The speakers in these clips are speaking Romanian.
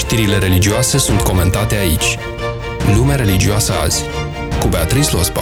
Știrile religioase sunt comentate aici. Lumea religioasă azi, cu Beatrice Lospa.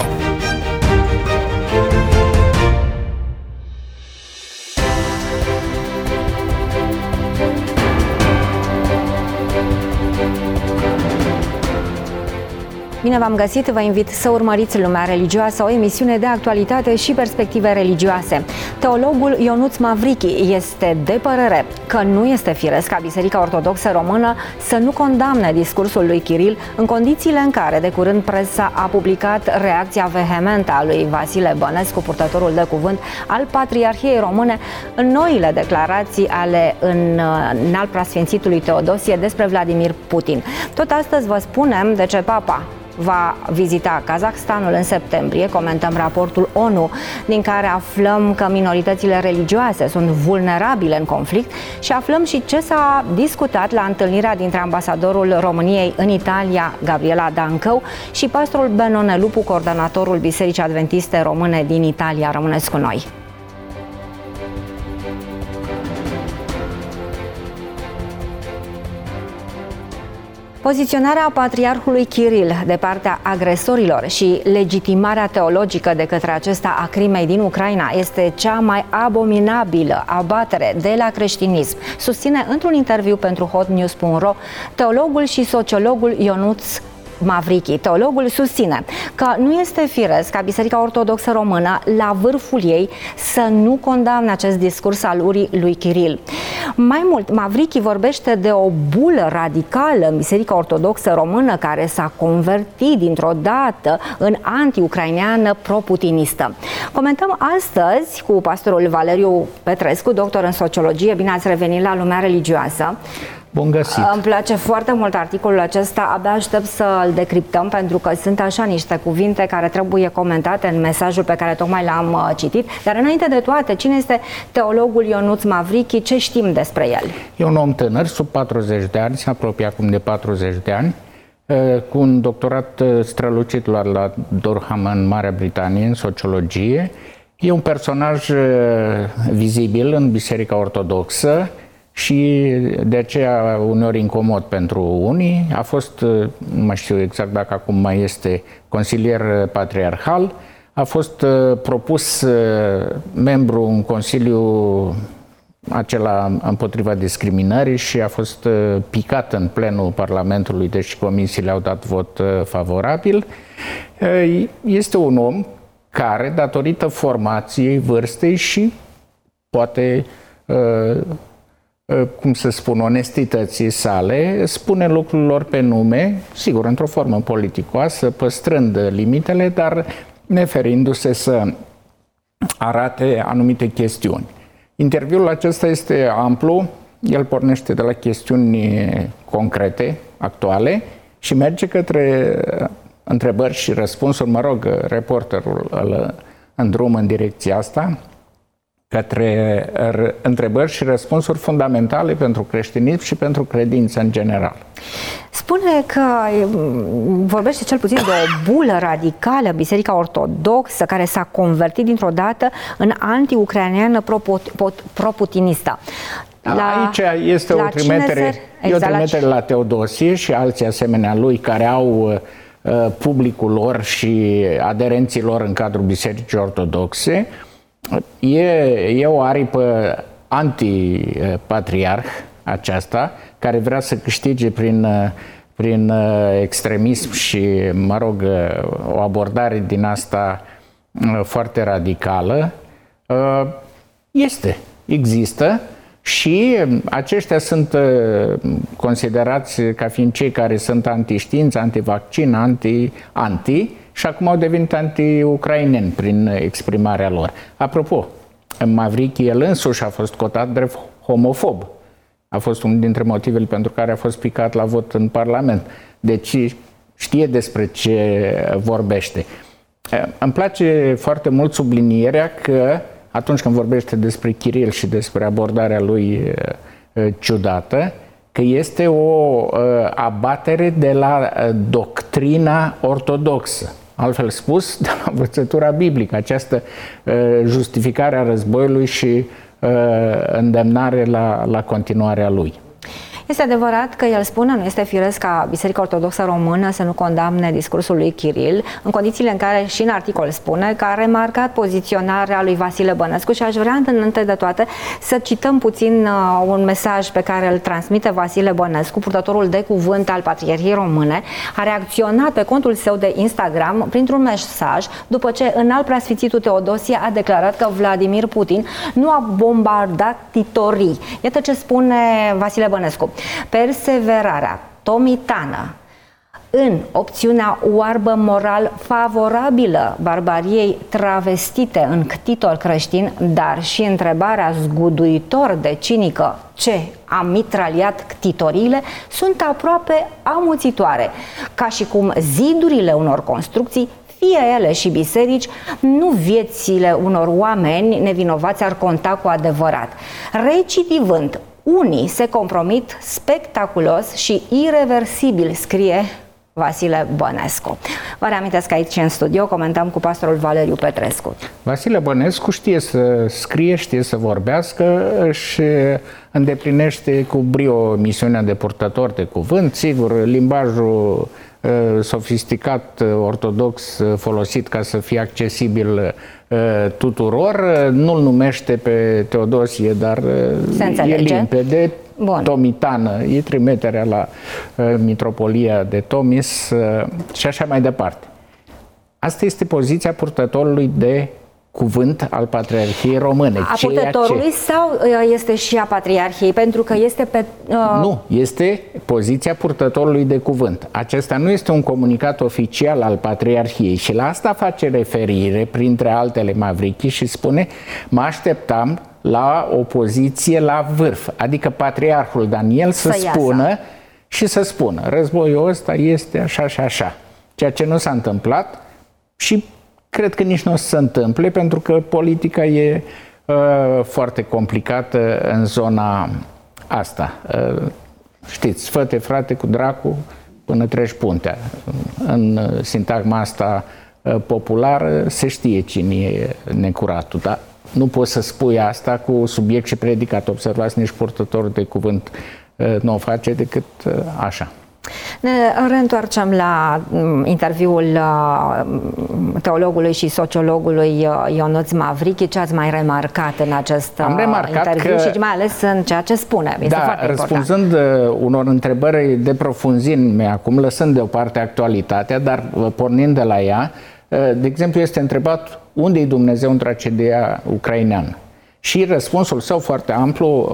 Bine v-am găsit, vă invit să urmăriți Lumea Religioasă, o emisiune de actualitate și perspective religioase. Teologul Ionuț Mavrichi este de părere că nu este firesc ca Biserica Ortodoxă Română să nu condamne discursul lui Chiril în condițiile în care de curând presa a publicat reacția vehementă a lui Vasile Bănescu, purtătorul de cuvânt al Patriarhiei Române, în noile declarații ale înalt preasfințitului Teodosie despre Vladimir Putin. Tot astăzi vă spunem de ce Papa va vizita Kazahstanul în septembrie. Comentăm raportul ONU din care aflăm că minoritățile religioase sunt vulnerabile în conflict și aflăm și ce s-a discutat la întâlnirea dintre ambasadorul României în Italia, Gabriela Dancău, și pastorul Benone Lupu, coordonatorul Bisericii Adventiste Române din Italia. Rămâneți cu noi! Poziționarea patriarhului Chiril de partea agresorilor și legitimarea teologică de către acesta a crimei din Ucraina este cea mai abominabilă abatere de la creștinism, susține într-un interviu pentru hotnews.ro teologul și sociologul Ionuț Mavrichi. Teologul susține că nu este firesc ca Biserica Ortodoxă Română, la vârful ei, să nu condamne acest discurs al urii lui Chiril. Mai mult, Mavrichi vorbește de o bulă radicală în Biserica Ortodoxă Română care s-a convertit dintr-o dată în anti-ucraineană pro-putinistă. Comentăm astăzi cu pastorul Valeriu Petrescu, doctor în sociologie. Bine ați revenit la Lumea Religioasă. Bun găsit! Îmi place foarte mult articolul acesta, abia aștept să-l decriptăm, pentru că sunt așa niște cuvinte care trebuie comentate în mesajul pe care tocmai l-am citit. Dar înainte de toate, cine este teologul Ionuț Mavrichi? Ce știm despre el? E un om tânăr, sub 40 de ani, se apropie acum de 40 de ani, cu un doctorat strălucit la Durham în Marea Britanie, în sociologie. E un personaj vizibil în Biserica Ortodoxă și de aceea uneori incomod pentru unii. A fost, nu mai știu exact dacă acum mai este, consilier patriarhal, a fost propus membru în Consiliu acela împotriva discriminării și a fost picat în plenul Parlamentului, deci comisiile au dat vot favorabil. Este un om care, datorită formației, vârstei și poate cum să spun, onestității sale, spune lucrurilor pe nume, sigur, într-o formă politicoasă, păstrând limitele, dar neferindu-se să arate anumite chestiuni. Interviul acesta este amplu, el pornește de la chestiuni concrete, actuale, și merge către întrebări și răspunsuri. Mă rog, reporterul îl îndrumă în direcția asta, către întrebări și răspunsuri fundamentale pentru creștinism și pentru credință în general. Spune că vorbește cel puțin de o bulă radicală, Biserica Ortodoxă, care s-a convertit dintr-o dată în anti-ucraineană pro-putinistă. Aici este o trimitere, la Teodosie și alții asemenea lui care au publicul lor și aderenții lor în cadrul Bisericii Ortodoxe. E o aripă anti-patriarh aceasta, care vrea să câștige prin extremism și, mă rog, o abordare din asta foarte radicală. Există și aceștia sunt considerați ca fiind cei care sunt anti-știință, anti-vaccin, anti și acum au devenit anti-ucraineni prin exprimarea lor. Apropo, Mavrichi el însuși a fost cotat drept homofob. A fost unul dintre motivele pentru care a fost picat la vot în Parlament. Deci știe despre ce vorbește. Îmi place foarte mult sublinierea că atunci când vorbește despre Chiril și despre abordarea lui ciudată, că este o abatere de la doctrina ortodoxă. Altfel spus, de la învățătura biblică, această justificare a războiului și îndemnare la continuarea lui. Este adevărat că el spune, nu este firesc ca Biserica Ortodoxă Română să nu condamne discursul lui Kiril, în condițiile în care și în articol spune că a remarcat poziționarea lui Vasile Bănescu și aș vrea înainte de toate să cităm puțin un mesaj pe care îl transmite Vasile Bănescu, purtătorul de cuvânt al Patriarhiei Române. A reacționat pe contul său de Instagram printr-un mesaj după ce înalt preasfințitul Teodosie a declarat că Vladimir Putin nu a bombardat titorii. Iată ce spune Vasile Bănescu. Perseverarea tomitană în opțiunea oarbă moral favorabilă barbariei travestite în ctitor creștin, dar și întrebarea zguduitor de cinică ce a mitraliat ctitorile, sunt aproape amuțitoare, ca și cum zidurile unor construcții, fie ele și biserici, nu viețile unor oameni nevinovați ar conta cu adevărat. Recidivând, unii se compromit spectaculos și ireversibil, scrie Vasile Bănescu. Vă reamintesc că aici în studio comentăm cu pastorul Valeriu Petrescu. Vasile Bănescu știe să scrie, știe să vorbească, își îndeplinește cu brio misiunea de purtător de cuvânt. Sigur, limbajul sofisticat, ortodox, folosit ca să fie accesibil tuturor, nu-l numește pe Teodosie, dar e limpede. Bun. Tomitană, e trimiterea la mitropolia de Tomis și așa mai departe. Asta este poziția purtătorului de cuvânt al Patriarhiei Române. A purtătorului sau este și a Patriarhiei? Pentru că este pe... Nu, este poziția purtătorului de cuvânt. Acesta nu este un comunicat oficial al Patriarhiei și la asta face referire, printre altele, Mavrichi, și spune: mă așteptam la o poziție la vârf, adică Patriarhul Daniel să spună și să spună războiul ăsta este așa și așa, ceea ce nu s-a întâmplat și cred că nici nu o să se întâmple, pentru că politica e foarte complicată în zona asta. Știți, fă-te frate cu dracu până treci puntea. În sintagma asta populară se știe cine e necuratul, dar nu poți să spui asta cu subiect și predicat. Observați, nici purtătorul de cuvânt nu o face decât așa. Ne reîntoarcem la interviul teologului și sociologului Ionuț Mavrichi. Ce ați mai remarcat în acest interviu și mai ales în ceea ce spune? Este foarte răspunzând unor întrebări de profunzime acum, lăsând deoparte actualitatea, dar pornind de la ea, de exemplu, este întrebat unde e Dumnezeu în tragedia ucraineană. Și răspunsul său foarte amplu,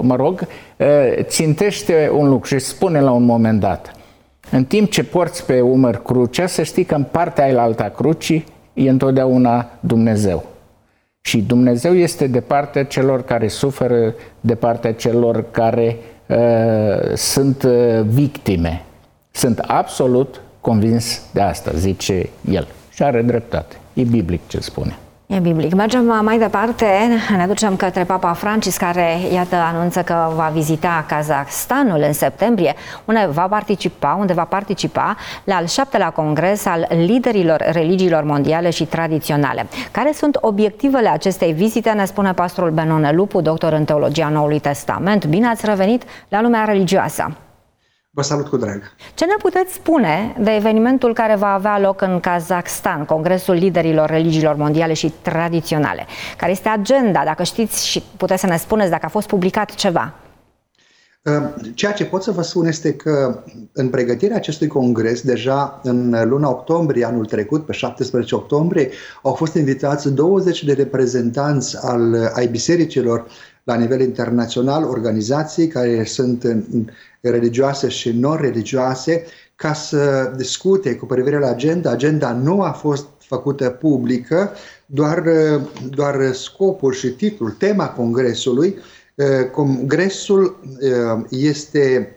țintește un lucru și spune la un moment dat: în timp ce porți pe umăr crucea, să știi că în partea ailaltă a crucii e întotdeauna Dumnezeu. Și Dumnezeu este de partea celor care suferă, de partea celor care sunt victime. Sunt absolut convins de asta, zice el. Și are dreptate. E biblic ce spune. E biblic. Mergem mai departe, ne ducem către Papa Francis, care, iată, anunță că va vizita Kazahstanul în septembrie, unde va participa la al 7-lea congres al liderilor religiilor mondiale și tradiționale. Care sunt obiectivele acestei vizite, ne spune pastorul Benone Lupu, doctor în teologia Noului Testament. Bine ați revenit la lumea religioasă! Vă salut cu drag! Ce ne puteți spune de evenimentul care va avea loc în Kazahstan, Congresul Liderilor Religiilor Mondiale și Tradiționale? Care este agenda, dacă știți și puteți să ne spuneți dacă a fost publicat ceva? Ceea ce pot să vă spun este că în pregătirea acestui congres, deja în luna octombrie anul trecut, pe 17 octombrie, au fost invitați 20 de reprezentanți ai bisericilor la nivel internațional, organizații care sunt religioase și non-religioase, ca să discute cu privire la agenda. Agenda nu a fost făcută publică, doar scopul și titlul, tema congresului. Congresul este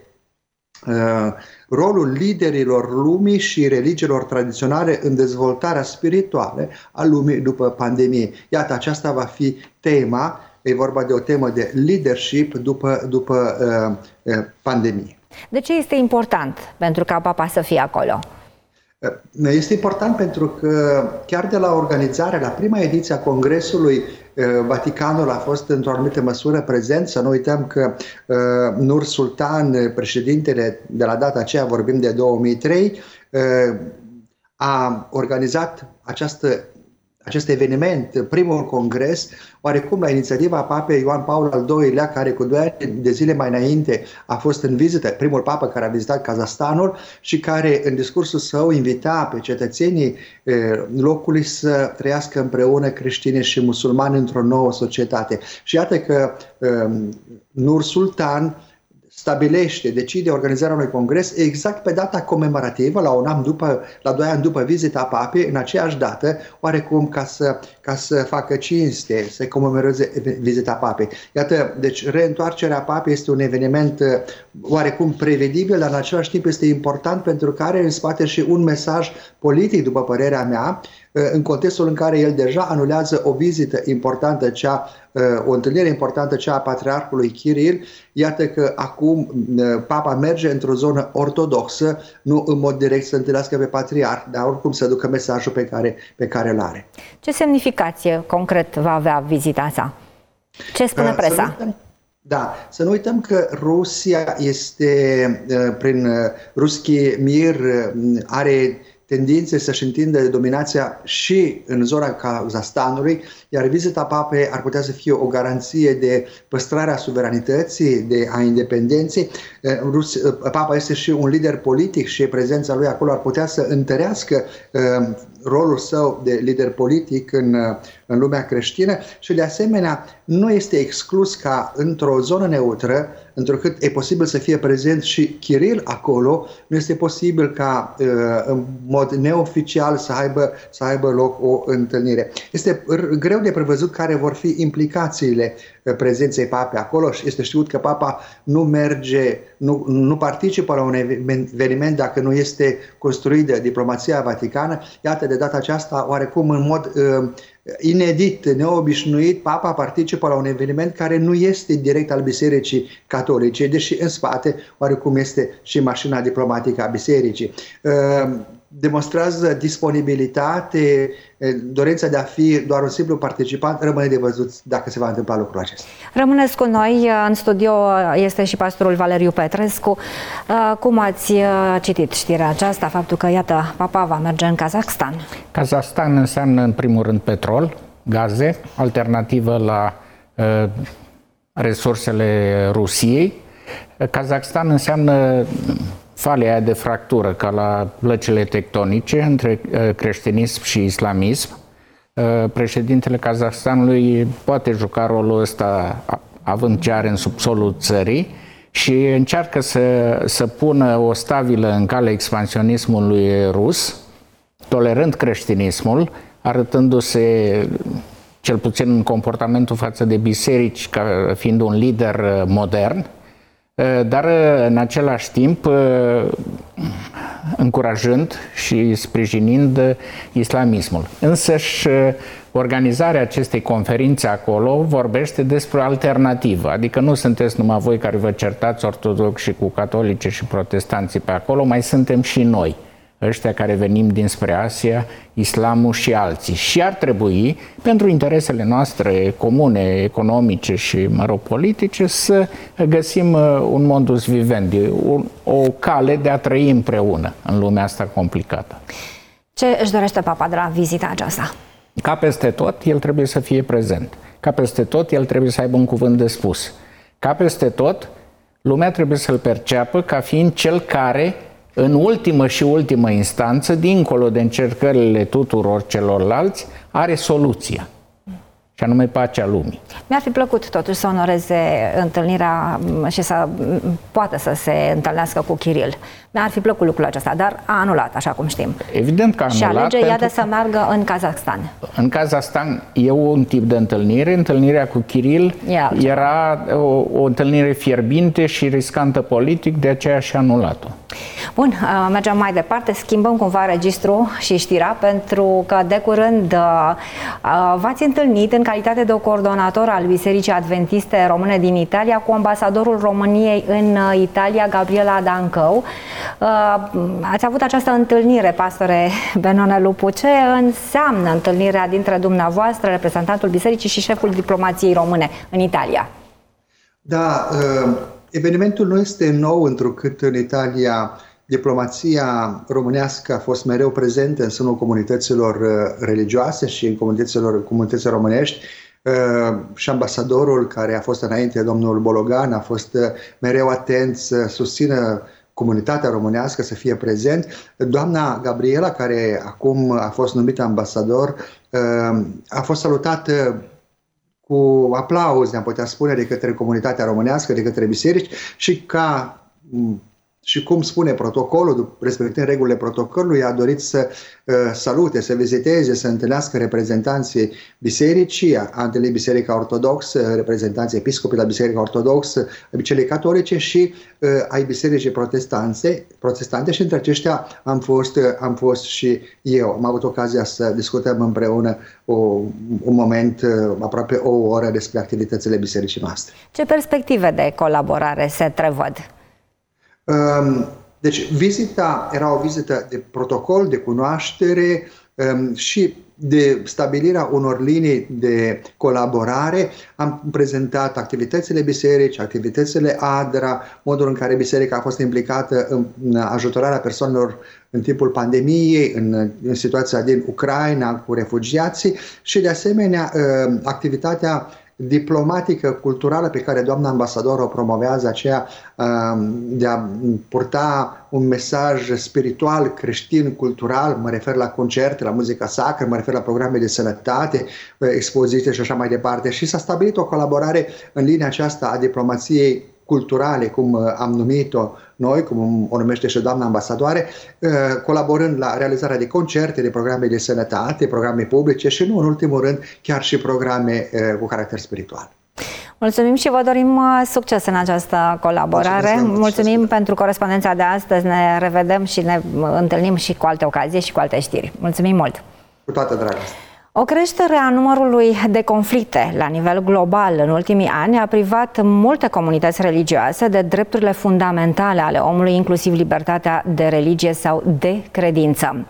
rolul liderilor lumii și religiilor tradiționale în dezvoltarea spirituală a lumii după pandemie. Iată, aceasta va fi tema. E vorba de o temă de leadership după pandemie. De ce este important pentru ca Papa să fie acolo? Este important pentru că chiar de la organizare, la prima ediție a Congresului, Vaticanul a fost într-o anumită măsură prezent. Să nu uităm că Nur Sultan, președintele de la data aceea, vorbim de 2003, a organizat acest eveniment, primul congres, oarecum la inițiativa Papei Ioan Paul al II-lea, care cu 2 ani de zile mai înainte a fost în vizită, primul papă care a vizitat Kazahstanul și care în discursul său invita pe cetățenii locului să trăiască împreună creștini și musulmani într-o nouă societate. Și iată că Nur Sultan decide organizarea unui congres exact pe data comemorativă, la 2 ani după vizita papei, în aceeași dată, oarecum ca să facă cinste, să comemoreze vizita papei. Iată, deci reîntoarcerea papei este un eveniment oarecum prevedibil, dar în același timp este important pentru că are în spate și un mesaj politic, după părerea mea, în contextul în care el deja anulează o vizită importantă, o întâlnire importantă, cea a patriarhului Kiril. Iată că acum papa merge într-o zonă ortodoxă, nu în mod direct să întâlnească pe patriarh, dar oricum să ducă mesajul pe care îl are. Ce semnificație concret va avea vizita sa? Ce spune presa? Să nu uităm că Rusia este, prin Ruski Mir, are tendințe să-și întindă dominația și în zona Kazahstanului, iar vizita papei ar putea să fie o garanție de păstrarea suveranității, a independenței. Papa este și un lider politic și prezența lui acolo ar putea să întărească rolul său de lider politic în lumea creștină și de asemenea nu este exclus ca într-o zonă neutră, întrucât e posibil să fie prezent și Kiril acolo, nu este posibil ca în mod neoficial să aibă loc o întâlnire. Este greu de prevăzut care vor fi implicațiile prezenței papei acolo și este știut că papa nu participă la un eveniment dacă nu este construită diplomația vaticană. Iată, de data aceasta, oarecum în mod inedit, neobișnuit, papa participă la un eveniment care nu este direct al Bisericii Catolice, deși în spate oarecum este și mașina diplomatică a Bisericii. Demonstrează disponibilitate, dorința de a fi doar un simplu participant. Rămâne de văzut dacă se va întâmpla lucrul acesta. Rămâneți cu noi. În studio este și pastorul Valeriu Petrescu. Cum ați citit știrea aceasta, faptul că, iată, papa va merge în Kazahstan? Kazahstan înseamnă, în primul rând, petrol, gaze, alternativă la resursele Rusiei. Kazahstan înseamnă falea de fractură, ca la plăcile tectonice între creștinism și islamism. Președintele Kazahstanului poate juca rolul ăsta având ce are în subsolul țării și încearcă să pună o stabilă în calea expansionismului rus, tolerând creștinismul, arătându-se, cel puțin în comportamentul față de biserici, ca fiind un lider modern, dar în același timp încurajând și sprijinind islamismul. Însăși organizarea acestei conferințe acolo vorbește despre alternativă, adică nu sunteți numai voi care vă certați ortodoxi cu catolici și protestanții pe acolo, mai suntem și noi, ăștia care venim dinspre Asia, islamul și alții. Și ar trebui, pentru interesele noastre comune, economice și, politice, să găsim un modus vivendi, o cale de a trăi împreună în lumea asta complicată. Ce își dorește papa de la vizita aceasta? Ca peste tot, el trebuie să fie prezent. Ca peste tot, el trebuie să aibă un cuvânt de spus. Ca peste tot, lumea trebuie să-l perceapă ca fiind cel care, în ultimă instanță, dincolo de încercările tuturor celorlalți, are soluția, și anume pacea lumii. Mi-ar fi plăcut totuși să onoreze întâlnirea și să poată să se întâlnească cu Kiril. Mi-ar fi plăcut lucrul acesta, dar a anulat, așa cum știm. Evident că a anulat. Și alege, iată, să meargă în Kazahstan. În Kazahstan e un tip de întâlnire. Întâlnirea cu Kiril era o întâlnire fierbinte și riscantă politic, de aceea și-a anulat-o. Bun, mergem mai departe, schimbăm cumva registru și știrea, pentru că de curând v-ați întâlnit în calitate de coordonator al Bisericii Adventiste Române din Italia cu ambasadorul României în Italia, Gabriela Dancău. Ați avut această întâlnire, pastore Benone Lupu. Ce înseamnă întâlnirea dintre dumneavoastră, reprezentantul bisericii și șeful diplomației române în Italia? Da, evenimentul nu este nou, întrucât în Italia diplomația românească a fost mereu prezentă în sânul comunităților religioase și în comunitățile românești. Și ambasadorul care a fost înainte, domnul Bologan, a fost mereu atent să susțină comunitatea românească, să fie prezent. Doamna Gabriela, care acum a fost numită ambasador, a fost salutată cu aplauze, am putea spune, de către comunitatea românească, de către biserici și cum spune protocolul, respectând regulile protocolului, a dorit să salute, să viziteze, să întâlnească reprezentanții bisericii, a întâlnit Biserica Ortodoxă, reprezentanții episcopi la Biserica Ortodoxă, celei catolice și ai bisericii protestante și între aceștia am fost și eu. Am avut ocazia să discutăm împreună un moment, aproape o oră, despre activitățile bisericii noastre. Ce perspective de colaborare se întrevăd? Deci vizita era o vizită de protocol, de cunoaștere și de stabilirea unor linii de colaborare. Am prezentat activitățile bisericii, activitățile ADRA, modul în care biserica a fost implicată în ajutorarea persoanelor în timpul pandemiei, în situația din Ucraina cu refugiații și de asemenea activitatea diplomatică, culturală pe care doamna ambasador o promovează, aceea de a purta un mesaj spiritual, creștin, cultural, mă refer la concerte, la muzica sacră, mă refer la programe de sănătate, expoziții și așa mai departe. Și s-a stabilit o colaborare în linia aceasta a diplomației culturale, cum am numit-o noi, cum o numește și doamna ambasadoare, colaborând la realizarea de concerte, de programe de sănătate, programe publice și, nu în ultimul rând, chiar și programe cu caracter spiritual. Mulțumim și vă dorim succes în această colaborare. Mulțumim pentru corespondența de astăzi. Ne revedem și ne întâlnim și cu alte ocazii și cu alte știri. Mulțumim mult! Cu toată dragostea! O creștere a numărului de conflicte la nivel global în ultimii ani a privat multe comunități religioase de drepturile fundamentale ale omului, inclusiv libertatea de religie sau de credință.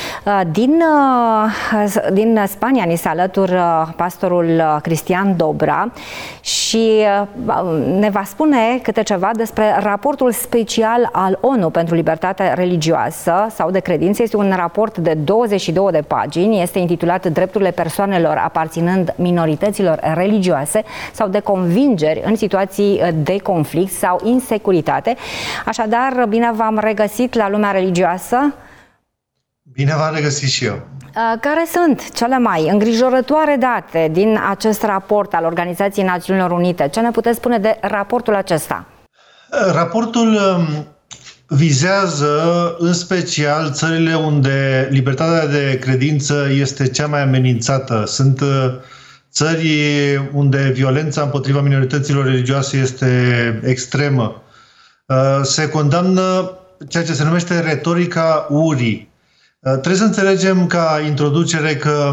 Din Spania ni se alătură pastorul Cristian Dobra și ne va spune câte ceva despre raportul special al ONU pentru libertatea religioasă sau de credință. Este un raport de 22 de pagini, este intitulat Drepturile persoanelor aparținând minorităților religioase sau de convingeri în situații de conflict sau insecuritate. Așadar, bine v-am regăsit la Lumea Religioasă. Bine v-am regăsit și eu. Care sunt cele mai îngrijorătoare date din acest raport al Organizației Națiunilor Unite? Ce ne puteți spune de raportul acesta? Raportul vizează în special țările unde libertatea de credință este cea mai amenințată. Sunt țări unde violența împotriva minorităților religioase este extremă. Se condamnă ceea ce se numește retorica urii. Trebuie să înțelegem ca introducere că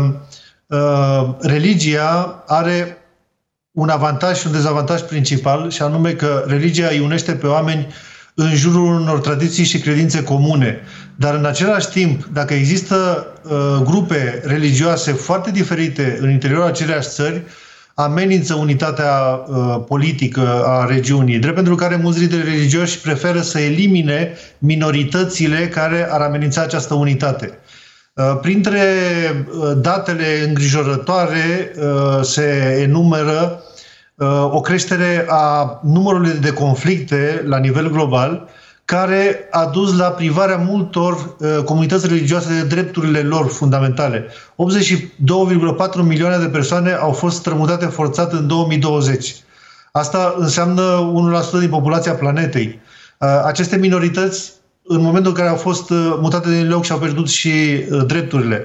religia are un avantaj și un dezavantaj principal, și anume că religia îi unește pe oameni în jurul unor tradiții și credințe comune. Dar în același timp, dacă există grupe religioase foarte diferite în interiorul aceleași țări, amenință unitatea politică a regiunii, drept pentru care mulți lideri religioși preferă să elimine minoritățile care ar amenința această unitate. Printre datele îngrijorătoare se enumeră o creștere a numărului de conflicte la nivel global, care a dus la privarea multor comunități religioase de drepturile lor fundamentale. 82,4 milioane de persoane au fost strămutate forțat în 2020. Asta înseamnă 1% din populația planetei. Aceste minorități, în momentul în care au fost mutate din loc, și-au pierdut și drepturile.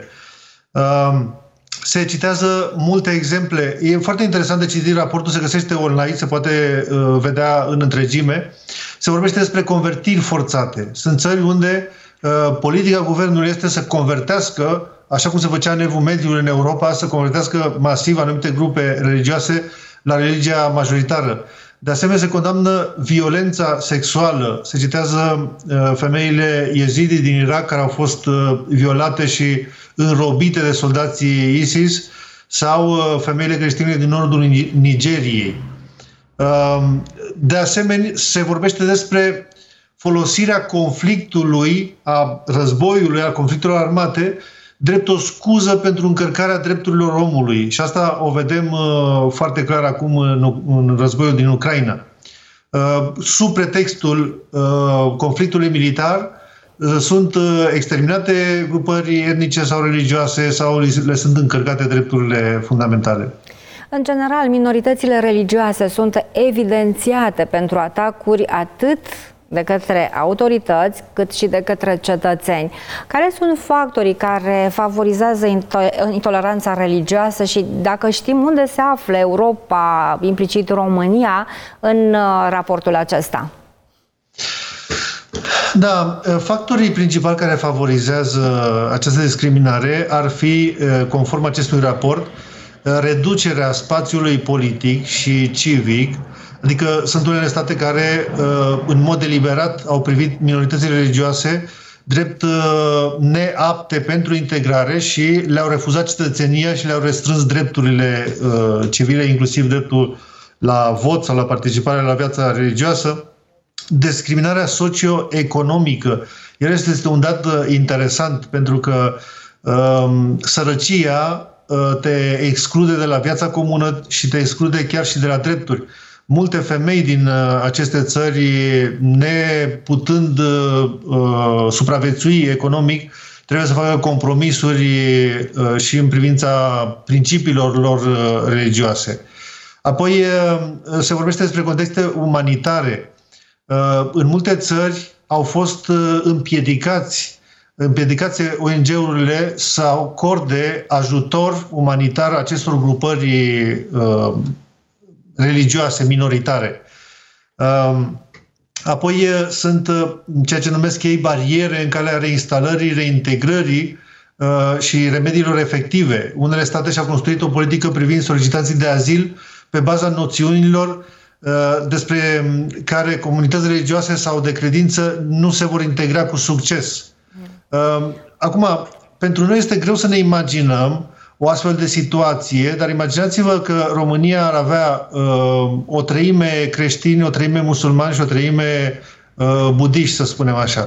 Se citează multe exemple. E foarte interesant de citit raportul, se găsește online, se poate vedea în întregime. Se vorbește despre convertiri forțate. Sunt țări unde politica guvernului este să convertească, așa cum se făcea în Evul Mediu în Europa, să convertească masiv anumite grupe religioase la religia majoritară. De asemenea, se condamnă violența sexuală. Se citează femeile Yazidi din Irak care au fost violate și înrobite de soldații ISIS sau femeile creștine din nordul Nigeriei. De asemenea, se vorbește despre folosirea conflictului, a războiului, a conflictelor armate, drept o scuză pentru încărcarea drepturilor omului. Și asta o vedem foarte clar acum în războiul din Ucraina. Sub pretextul conflictului militar, sunt exterminate grupări etnice sau religioase sau le sunt încărcate drepturile fundamentale. În general, minoritățile religioase sunt evidențiate pentru atacuri atât de către autorități, cât și de către cetățeni. Care sunt factorii care favorizează intoleranța religioasă și dacă știm unde se află Europa, implicit România, în raportul acesta? Da, factorii principali care favorizează această discriminare ar fi, conform acestui raport, reducerea spațiului politic și civic, adică sunt unele state care, în mod deliberat, au privit minoritățile religioase drept neapte pentru integrare și le-au refuzat cetățenia și le-au restrâns drepturile civile, inclusiv dreptul la vot sau la participare la viața religioasă. Discriminarea socioeconomică. Iar este un dat interesant pentru că sărăcia te exclude de la viața comună și te exclude chiar și de la drepturi. Multe femei din aceste țări, neputând supraviețui economic, trebuie să facă compromisuri și în privința principiilor lor religioase. Apoi se vorbește despre contexte umanitare. În multe țări au fost împiedicate ONG-urile să acorde ajutor umanitar acestor grupări religioase minoritare. Apoi sunt ceea ce numesc ei bariere în calea reinstalării, reintegrării și remediilor efective. Unele state și-au construit o politică privind solicitanții de azil pe baza noțiunilor despre care comunități religioase sau de credință nu se vor integra cu succes. Acum, pentru noi este greu să ne imaginăm o astfel de situație, dar imaginați-vă că România ar avea o treime creștini, o treime musulmani și o treime budiști, să spunem așa.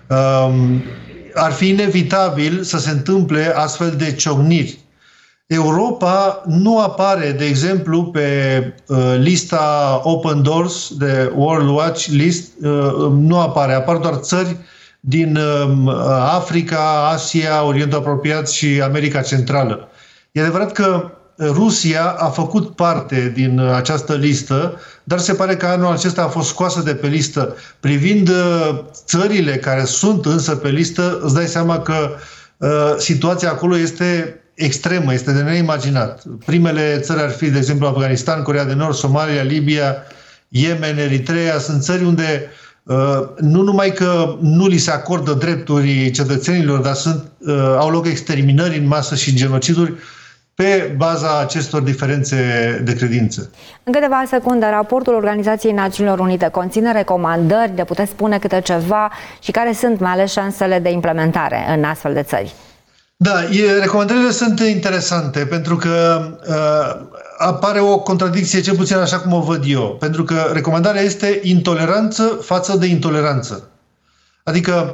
Ar fi inevitabil să se întâmple astfel de ciocniri. Europa nu apare, de exemplu, pe lista Open Doors de World Watch List, nu apare, apar doar țări din Africa, Asia, Orientul Apropiat și America Centrală. E adevărat că Rusia a făcut parte din această listă, dar se pare că anul acesta a fost scoasă de pe listă. Privind țările care sunt însă pe listă, îți dai seama că situația acolo este extremă, este de neimaginat. Primele țări ar fi, de exemplu, Afganistan, Coreea de Nord, Somalia, Libia, Yemen, Eritrea. Sunt țări unde nu numai că nu li se acordă drepturi cetățenilor, dar au loc exterminări în masă și genociduri pe baza acestor diferențe de credință. În câteva secunde, raportul Organizației Națiunilor Unite conține recomandări, de puteți spune câte ceva și care sunt mai ales șansele de implementare în astfel de țări? Da, recomandările sunt interesante pentru că apare o contradicție, cel puțin așa cum o văd eu. Pentru că recomandarea este intoleranță față de intoleranță. Adică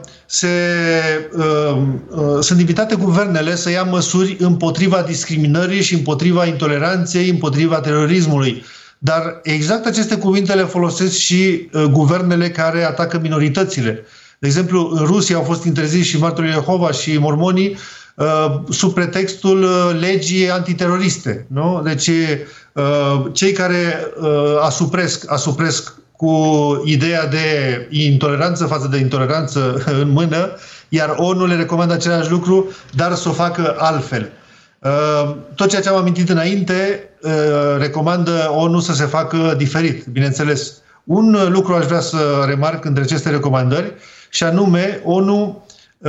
sunt invitate guvernele să ia măsuri împotriva discriminării și împotriva intoleranței, împotriva terorismului. Dar exact aceste cuvinte le folosesc și guvernele care atacă minoritățile. De exemplu, în Rusia au fost interziși și martorii Jehova și mormonii sub pretextul legii antiteroriste. Nu? Deci cei care asupresc cu ideea de intoleranță față de intoleranță în mână, iar ONU le recomandă același lucru, dar să o facă altfel. Tot ceea ce am amintit înainte recomandă ONU să se facă diferit, bineînțeles. Un lucru aș vrea să remarc între aceste recomandări, și anume ONU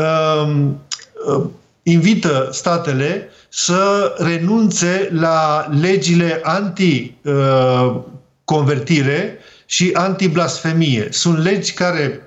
invită statele să renunțe la legile anticonvertire și antiblasfemie. Sunt legi care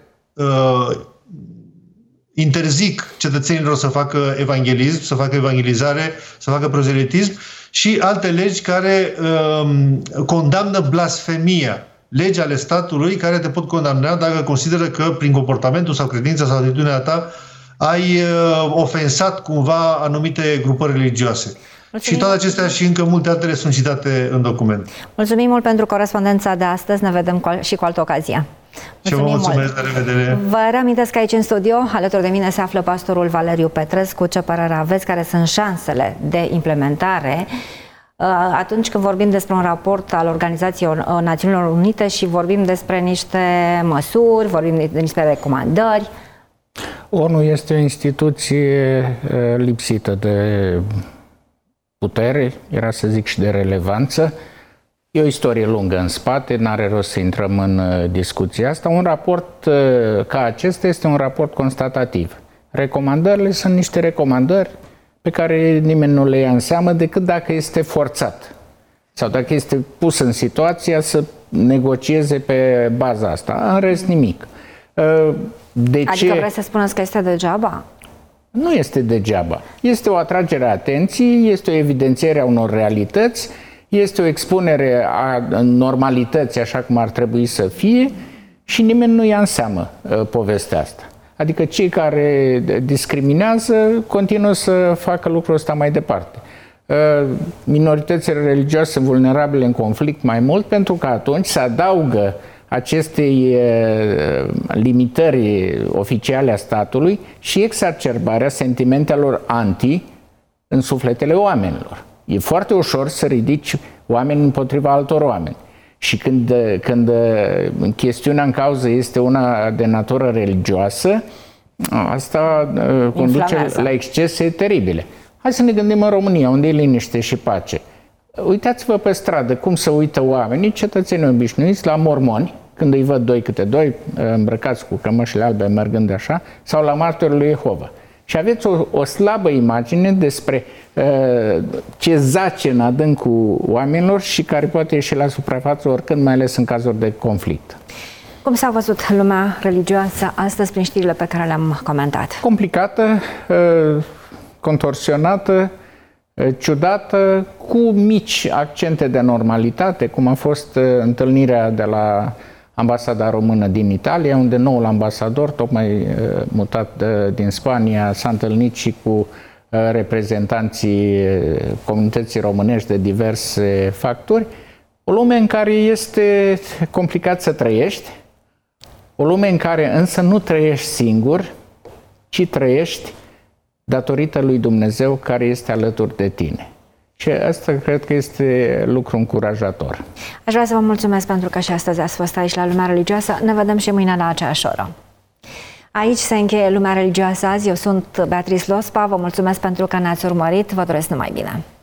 interzic cetățenilor să facă evanghelism, să facă evangelizare, să facă prozelitism și alte legi care condamnă blasfemia. Legi ale statului care te pot condamna dacă consideră că prin comportamentul sau credința sau atitudinea ta ai ofensat cumva anumite grupări religioase. Mulțumim. Și toate acestea și încă multe altele sunt citate în document. Mulțumim mult pentru corespondența de astăzi. Ne vedem și cu altă ocazie. Și vă mulțumesc, de revedere! Vă reamintesc că aici în studio, alături de mine, se află pastorul Valeriu Petrescu. Ce părere aveți? Care sunt șansele de implementare atunci când vorbim despre un raport al Organizației Națiunilor Unite și vorbim despre niște măsuri, vorbim despre recomandări? ONU este o instituție lipsită de putere, era să zic și de relevanță. E o istorie lungă în spate, n-are rost să intrăm în discuția asta. Un raport ca acesta este un raport constatativ. Recomandările sunt niște recomandări pe care nimeni nu le ia în seamă decât dacă este forțat sau dacă este pus în situația să negocieze pe baza asta. În rest, nimic. Adică vreți să spuneți că este degeaba? Nu este degeaba. Este o atragere a atenției, este o evidențiere a unor realități, este o expunere a normalității așa cum ar trebui să fie și nimeni nu ia în seamă povestea asta. Adică cei care discriminează continuă să facă lucrul ăsta mai departe. Minoritățile religioase sunt vulnerabile în conflict mai mult pentru că atunci se adaugă acestei limitări oficiale a statului și exacerbarea sentimentelor anti în sufletele oamenilor. E foarte ușor să ridici oameni împotriva altor oameni. Și când chestiunea în cauză este una de natură religioasă, asta conduce la excese teribile. Hai să ne gândim în România, unde e liniște și pace. Uitați-vă pe stradă cum se uită oamenii, cetățenii obișnuiți, la mormoni, când îi văd doi câte doi, îmbrăcați cu cămășile albe, mergând așa, sau la martorii lui Jehova. Și aveți o slabă imagine despre ce zace în adâncul oamenilor și care poate ieși la suprafață oricând, mai ales în cazuri de conflict. Cum s-a văzut lumea religioasă astăzi prin știrile pe care le-am comentat? Complicată, contorsionată, ciudată, cu mici accente de normalitate, cum a fost întâlnirea de la Ambasada Română din Italia, unde noul ambasador, tocmai mutat din Spania, s-a întâlnit și cu reprezentanții comunității românești de diverse facturi. O lume în care este complicat să trăiești, o lume în care însă nu trăiești singur, ci trăiești datorită lui Dumnezeu care este alături de tine. Și asta cred că este lucru încurajator. Aș vrea să vă mulțumesc pentru că și astăzi ați fost aici la Lumea Religioasă. Ne vedem și mâine la aceeași oră. Aici se încheie Lumea Religioasă azi. Eu sunt Beatrice Lospa. Vă mulțumesc pentru că ne-ați urmărit. Vă doresc numai bine.